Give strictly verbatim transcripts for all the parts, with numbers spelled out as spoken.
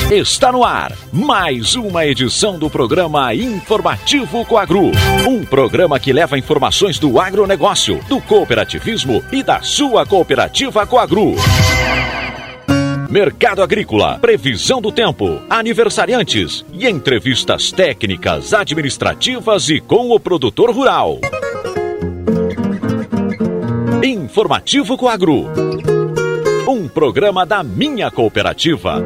Está no ar mais uma edição do programa Informativo Coagro. Um programa que leva informações do agronegócio, do cooperativismo e da sua cooperativa Coagro. Mercado agrícola, previsão do tempo, aniversariantes e entrevistas técnicas, administrativas e com o produtor rural. Informativo Coagro. Um programa da minha cooperativa.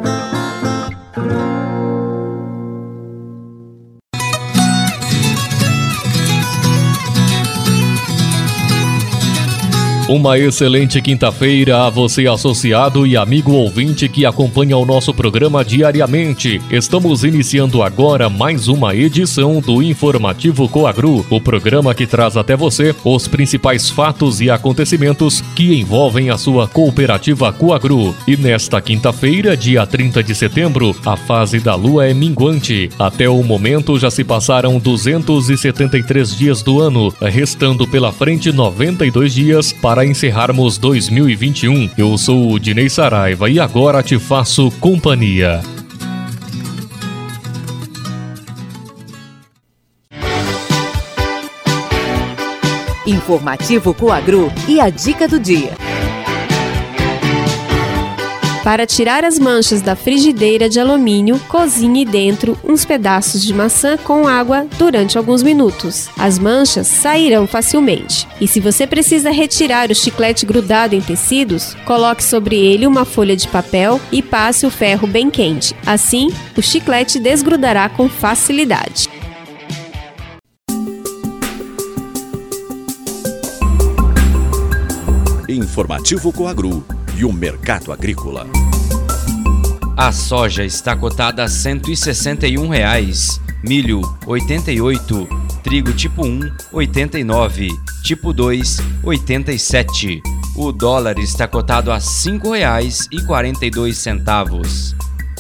Uma excelente quinta-feira a você, associado e amigo ouvinte que acompanha o nosso programa diariamente. Estamos iniciando agora mais uma edição do Informativo Coagro, o programa que traz até você os principais fatos e acontecimentos que envolvem a sua cooperativa Coagro. E nesta quinta-feira, dia trinta de setembro, a fase da lua é minguante. Até o momento já se passaram duzentos e setenta e três dias do ano, restando pela frente noventa e dois dias para Para encerrarmos dois mil e vinte e um. Eu sou o Dinei Saraiva e agora te faço companhia. Informativo Coagro e a dica do dia. Para tirar as manchas da frigideira de alumínio, cozinhe dentro uns pedaços de maçã com água durante alguns minutos. As manchas sairão facilmente. E se você precisa retirar o chiclete grudado em tecidos, coloque sobre ele uma folha de papel e passe o ferro bem quente. Assim, o chiclete desgrudará com facilidade. Informativo Coagro e o mercado agrícola. A soja está cotada a cento e sessenta e um reais, milho oitenta e oito, trigo tipo um oitenta e nove, tipo dois oitenta e sete. O dólar está cotado a cinco reais e quarenta e dois centavos.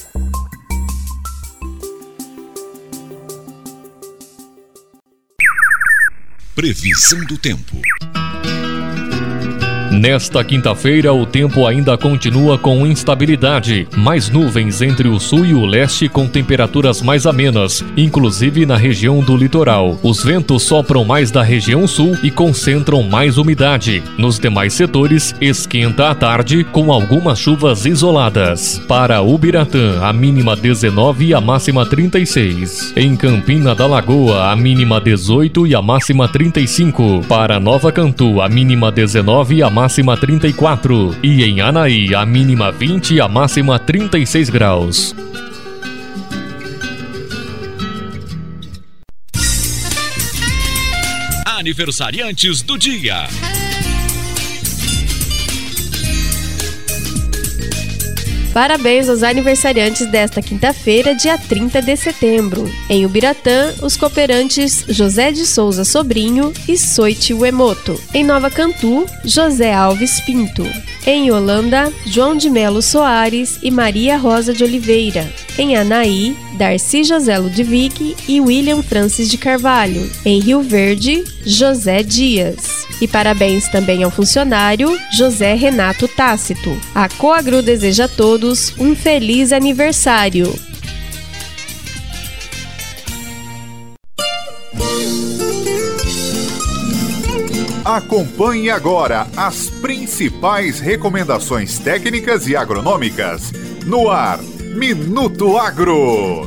Previsão do tempo. Nesta quinta-feira, o tempo ainda continua com instabilidade, mais nuvens entre o sul e o leste com temperaturas mais amenas, inclusive na região do litoral. Os ventos sopram mais da região sul e concentram mais umidade. Nos demais setores, esquenta à tarde com algumas chuvas isoladas. Para Ubiratã, a mínima dezenove e a máxima trinta e seis. Em Campina da Lagoa, a mínima dezoito e a máxima trinta e cinco. Para Nova Cantu, a mínima dezenove e a máxima máxima trinta e quatro, e em Anaí a mínima vinte e a máxima trinta e seis graus. Aniversariantes do dia. Parabéns aos aniversariantes desta quinta-feira, dia trinta de setembro. Em Ubiratã, os cooperantes José de Souza Sobrinho e Soiti Uemoto. Em Nova Cantu, José Alves Pinto. Em Holanda, João de Melo Soares e Maria Rosa de Oliveira. Em Anaí, Darcy José Ludwig e William Francis de Carvalho. Em Rio Verde, José Dias. E parabéns também ao funcionário José Renato Tácito. A Coagro deseja a todos um feliz aniversário. Acompanhe agora as principais recomendações técnicas e agronômicas no ar, Minuto Agro.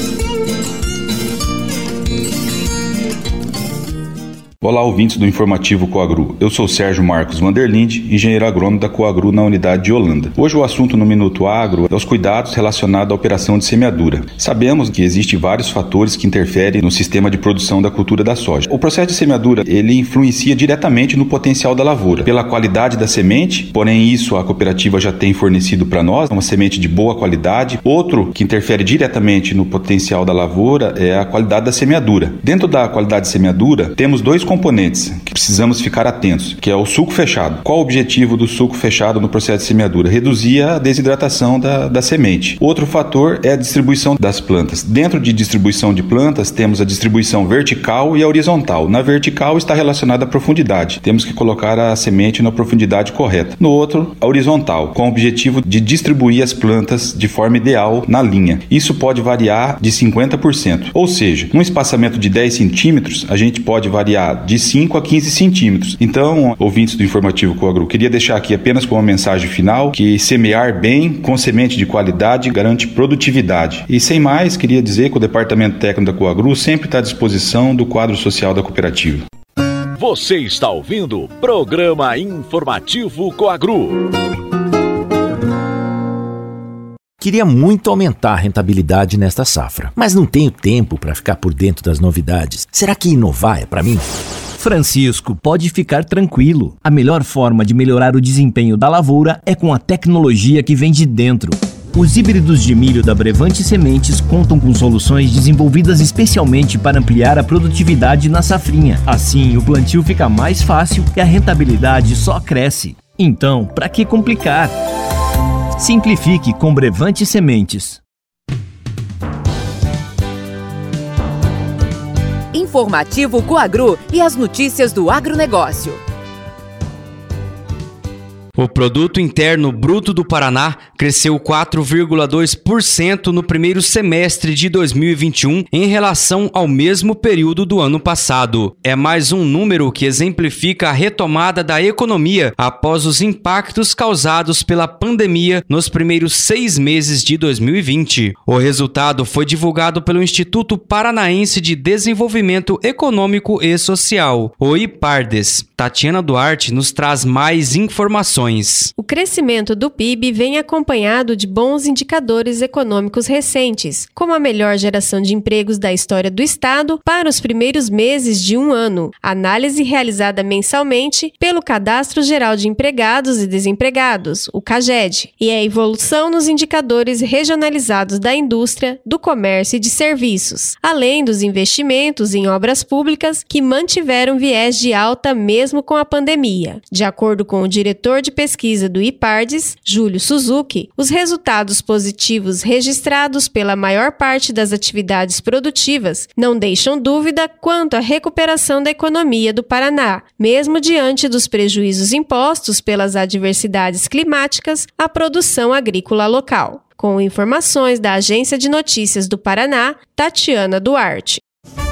Olá, ouvintes do Informativo Coagro. Eu sou Sérgio Marcos Vanderlinde, engenheiro agrônomo da Coagro na unidade de Holanda. Hoje o assunto no Minuto Agro é os cuidados relacionados à operação de semeadura. Sabemos que existem vários fatores que interferem no sistema de produção da cultura da soja. O processo de semeadura, ele influencia diretamente no potencial da lavoura, pela qualidade da semente, porém isso a cooperativa já tem fornecido para nós, uma semente de boa qualidade. Outro que interfere diretamente no potencial da lavoura é a qualidade da semeadura. Dentro da qualidade de semeadura, temos dois componentes que precisamos ficar atentos, que é o suco fechado. Qual o objetivo do suco fechado no processo de semeadura? Reduzir a desidratação da, da semente. Outro fator é a distribuição das plantas. Dentro de distribuição de plantas, temos a distribuição vertical e a horizontal. Na vertical está relacionada à profundidade. Temos que colocar a semente na profundidade correta. No outro, a horizontal, com o objetivo de distribuir as plantas de forma ideal na linha. Isso pode variar de cinquenta por cento. Ou seja, num espaçamento de dez centímetros, a gente pode variar de cinco a quinze centímetros. Então, ouvintes do Informativo Coagro, queria deixar aqui apenas como mensagem final que semear bem, com semente de qualidade, garante produtividade. E sem mais, queria dizer que o Departamento Técnico da Coagro sempre está à disposição do quadro social da cooperativa. Você está ouvindo o Programa Informativo Coagro. Queria muito aumentar a rentabilidade nesta safra, mas não tenho tempo para ficar por dentro das novidades. Será que inovar é para mim? Francisco, pode ficar tranquilo. A melhor forma de melhorar o desempenho da lavoura é com a tecnologia que vem de dentro. Os híbridos de milho da Brevante Sementes contam com soluções desenvolvidas especialmente para ampliar a produtividade na safrinha. Assim, o plantio fica mais fácil e a rentabilidade só cresce. Então, para que complicar? Simplifique com Brevante Sementes. Informativo Coagro e as notícias do agronegócio. O Produto Interno Bruto do Paraná cresceu quatro vírgula dois por cento no primeiro semestre de dois mil e vinte e um em relação ao mesmo período do ano passado. É mais um número que exemplifica a retomada da economia após os impactos causados pela pandemia nos primeiros seis meses de dois mil e vinte. O resultado foi divulgado pelo Instituto Paranaense de Desenvolvimento Econômico e Social, o IPARDES. Tatiana Duarte nos traz mais informações. O crescimento do P I B vem acompanhado de bons indicadores econômicos recentes, como a melhor geração de empregos da história do Estado para os primeiros meses de um ano, análise realizada mensalmente pelo Cadastro Geral de Empregados e Desempregados, o CAGED, e a evolução nos indicadores regionalizados da indústria, do comércio e de serviços, além dos investimentos em obras públicas que mantiveram viés de alta mesmo com a pandemia. De acordo com o diretor de pesquisa do IPARDES, Júlio Suzuki, os resultados positivos registrados pela maior parte das atividades produtivas não deixam dúvida quanto à recuperação da economia do Paraná, mesmo diante dos prejuízos impostos pelas adversidades climáticas à produção agrícola local. Com informações da Agência de Notícias do Paraná, Tatiana Duarte.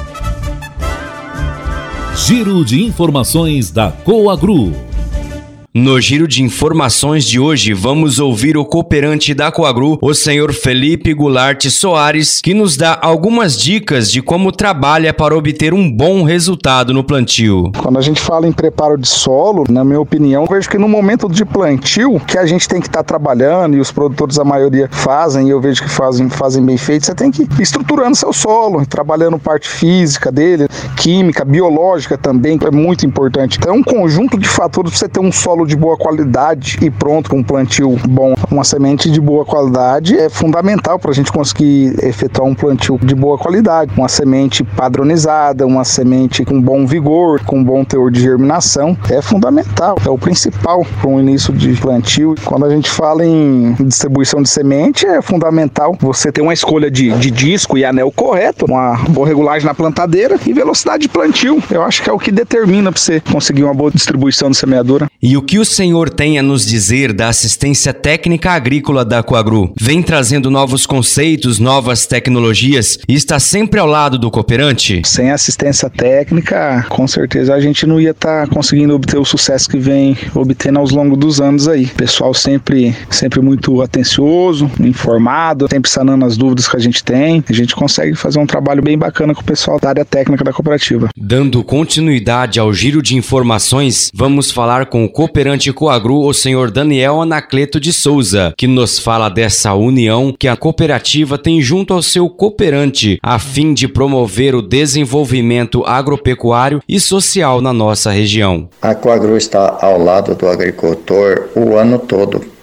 Giro de informações da Coagro. No giro de informações de hoje, vamos ouvir o cooperante da Coagro, o senhor Felipe Goulart Soares, que nos dá algumas dicas de como trabalha para obter um bom resultado no plantio. Quando a gente fala em preparo de solo, na minha opinião, eu vejo que no momento de plantio, que a gente tem que estar tá trabalhando, e os produtores, a maioria, fazem, e eu vejo que fazem, fazem bem feito, você tem que ir estruturando seu solo, trabalhando parte física dele, química, biológica também, é muito importante. Então é um conjunto de fatores para você ter um solo de boa qualidade e pronto com um plantio bom. Uma semente de boa qualidade é fundamental para a gente conseguir efetuar um plantio de boa qualidade. Uma semente padronizada, uma semente com bom vigor, com bom teor de germinação, é fundamental, é o principal para o início de plantio. Quando a gente fala em distribuição de semente, é fundamental você ter uma escolha de, de disco e anel correto, uma boa regulagem na plantadeira e velocidade de plantio. Eu acho que é o que determina para você conseguir uma boa distribuição de semeadura. E o que o senhor tem a nos dizer da assistência técnica agrícola da Coagro? Vem trazendo novos conceitos, novas tecnologias e está sempre ao lado do cooperante? Sem assistência técnica, com certeza a gente não ia estar tá conseguindo obter o sucesso que vem obtendo ao longo dos anos aí. O pessoal sempre, sempre muito atencioso, informado, sempre sanando as dúvidas que a gente tem. A gente consegue fazer um trabalho bem bacana com o pessoal da área técnica da cooperativa. Dando continuidade ao giro de informações, vamos falar com o cooperante Coagro, o senhor Daniel Anacleto de Souza, que nos fala dessa união que a cooperativa tem junto ao seu cooperante, a fim de promover o desenvolvimento agropecuário e social na nossa região. A Coagro está ao lado do agricultor o ano todo.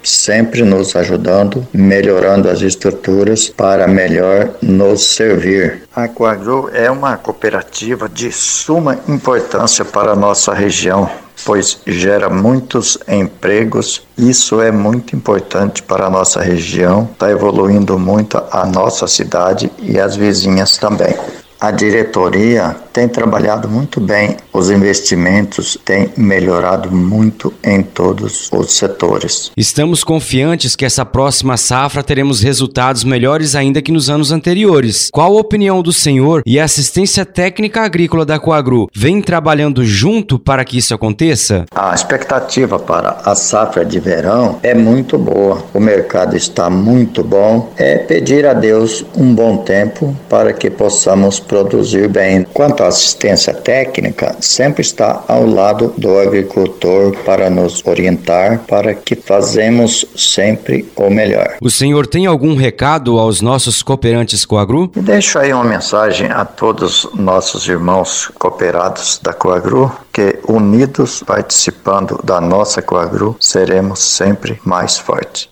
sempre nos ajudando, melhorando as estruturas para melhor nos servir. A Coagro é uma cooperativa de suma importância para a nossa região, pois gera muitos empregos. Isso é muito importante para a nossa região, está evoluindo muito a nossa cidade e as vizinhas também. A diretoria tem trabalhado muito bem, os investimentos têm melhorado muito em todos os setores. Estamos confiantes que essa próxima safra teremos resultados melhores ainda que nos anos anteriores. Qual a opinião do senhor e a assistência técnica agrícola da Coagro? Vem trabalhando junto para que isso aconteça? A expectativa para a safra de verão é muito boa. O mercado está muito bom. É pedir a Deus um bom tempo para que possamos produzir bem. Quanto à assistência técnica, sempre está ao lado do agricultor para nos orientar para que fazemos sempre o melhor. O senhor tem algum recado aos nossos cooperantes Coagro? Deixo aí uma mensagem a todos nossos irmãos cooperados da Coagro, que unidos participando da nossa Coagro, seremos sempre mais fortes.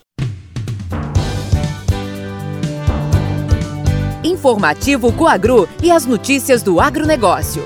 Informativo Coagro e as notícias do agronegócio.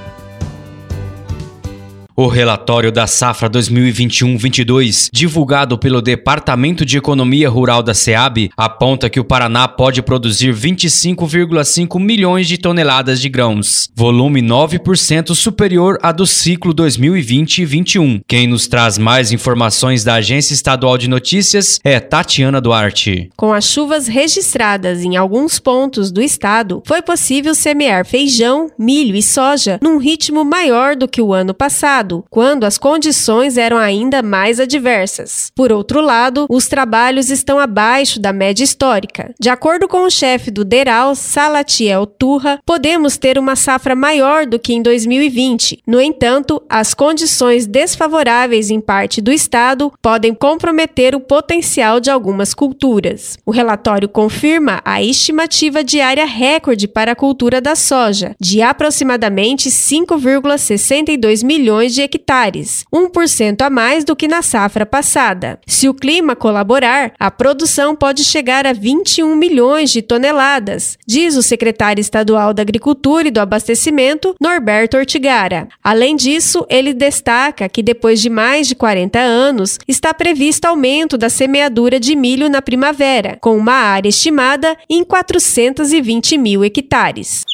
O relatório da safra dois mil e vinte e um vinte e dois, divulgado pelo Departamento de Economia Rural da SEAB, aponta que o Paraná pode produzir vinte e cinco vírgula cinco milhões de toneladas de grãos, volume nove por cento superior à do ciclo dois mil e vinte e vinte e um. Quem nos traz mais informações da Agência Estadual de Notícias é Tatiana Duarte. Com as chuvas registradas em alguns pontos do estado, foi possível semear feijão, milho e soja num ritmo maior do que o ano passado, quando as condições eram ainda mais adversas. Por outro lado, os trabalhos estão abaixo da média histórica. De acordo com o chefe do DERAL, Salatiel Turra, podemos ter uma safra maior do que em dois mil e vinte. No entanto, as condições desfavoráveis em parte do estado podem comprometer o potencial de algumas culturas. O relatório confirma a estimativa de área recorde para a cultura da soja, de aproximadamente cinco vírgula sessenta e dois milhões de hectares, um por cento a mais do que na safra passada. Se o clima colaborar, a produção pode chegar a vinte e um milhões de toneladas, diz o secretário estadual da Agricultura e do Abastecimento, Norberto Ortigara. Além disso, ele destaca que depois de mais de quarenta anos, está previsto aumento da semeadura de milho na primavera, com uma área estimada em quatrocentos e vinte mil hectares.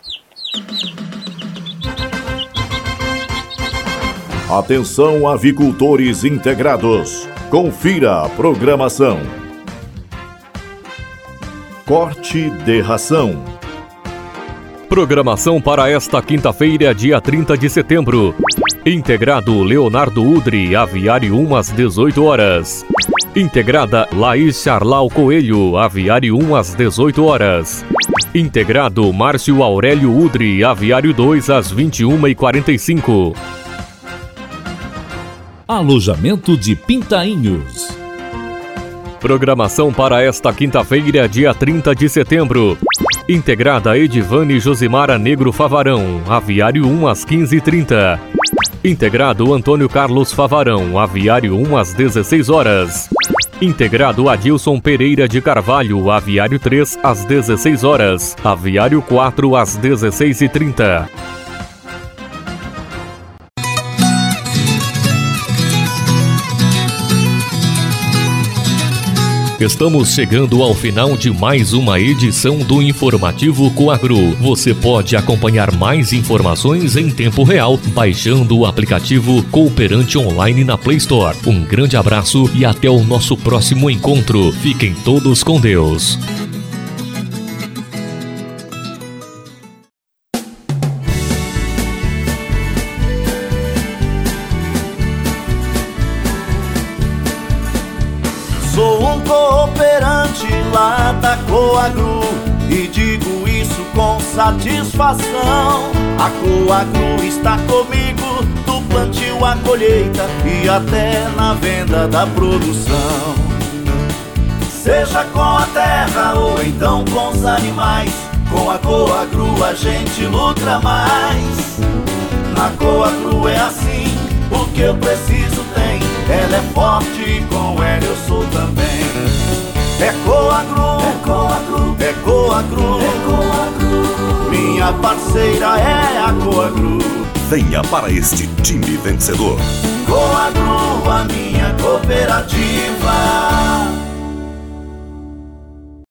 Atenção, avicultores integrados. Confira a programação. Corte de ração. Programação para esta quinta-feira, dia trinta de setembro. Integrado Leonardo Udri, Aviário um às dezoito horas. Integrada Laís Charlau Coelho, Aviário um às dezoito horas. Integrado Márcio Aurélio Udri, Aviário dois às vinte e uma e quarenta e cinco. Alojamento de Pintainhos. Programação para esta quinta-feira, dia trinta de setembro. Integrada Edivane Josimara Negro Favarão, Aviário um às quinze e trinta. Integrado Antônio Carlos Favarão, Aviário um às dezesseis horas. Integrado Adilson Pereira de Carvalho, Aviário três às dezesseis horas. Aviário quatro às dezesseis e trinta. Estamos chegando ao final de mais uma edição do Informativo Coagro. Você pode acompanhar mais informações em tempo real baixando o aplicativo Cooperante Online na Play Store. Um grande abraço e até o nosso próximo encontro. Fiquem todos com Deus. Sou um cooperante lá da Coagro e digo isso com satisfação. A Coagro está comigo do plantio à colheita e até na venda da produção. Seja com a terra ou então com os animais, com a Coagro a gente luta mais. Na Coagro é assim, o que eu preciso tem. ela é forte, com ela eu sou também. É Coagro, é Coagro, é Coagro, é Coagro. Minha parceira é a Coagro. Venha para este time vencedor. Coagro, a minha cooperativa.